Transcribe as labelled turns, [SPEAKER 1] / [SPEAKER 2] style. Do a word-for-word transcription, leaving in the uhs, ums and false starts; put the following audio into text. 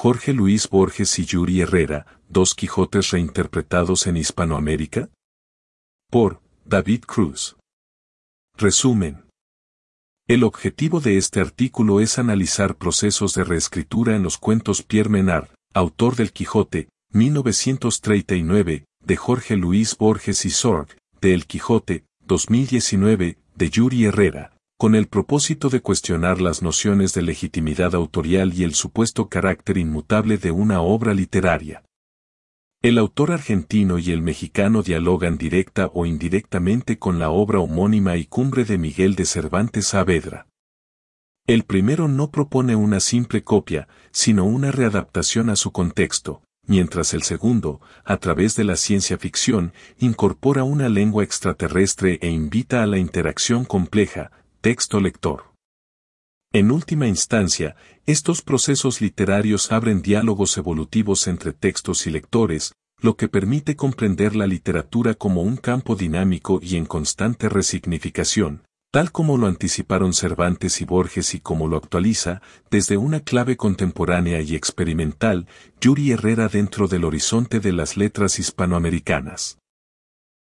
[SPEAKER 1] Jorge Luis Borges y Yuri Herrera, dos Quijotes reinterpretados en Hispanoamérica. Por David Cruz. Resumen. El objetivo de este artículo es analizar procesos de reescritura en los cuentos Pierre Menard, autor del Quijote, mil novecientos treinta y nueve, de Jorge Luis Borges y Sorg, de El Quijote, dos mil diecinueve, de Yuri Herrera, con el propósito de cuestionar las nociones de legitimidad autorial y el supuesto carácter inmutable de una obra literaria. El autor argentino y el mexicano dialogan directa o indirectamente con la obra homónima y Cumbre de Miguel de Cervantes Saavedra. El primero no propone una simple copia, sino una readaptación a su contexto, mientras el segundo, a través de la ciencia ficción, incorpora una lengua extraterrestre e invita a la interacción compleja, texto-lector. En última instancia, estos procesos literarios abren diálogos evolutivos entre textos y lectores, lo que permite comprender la literatura como un campo dinámico y en constante resignificación, tal como lo anticiparon Cervantes y Borges y como lo actualiza, desde una clave contemporánea y experimental, Yuri Herrera dentro del horizonte de las letras hispanoamericanas.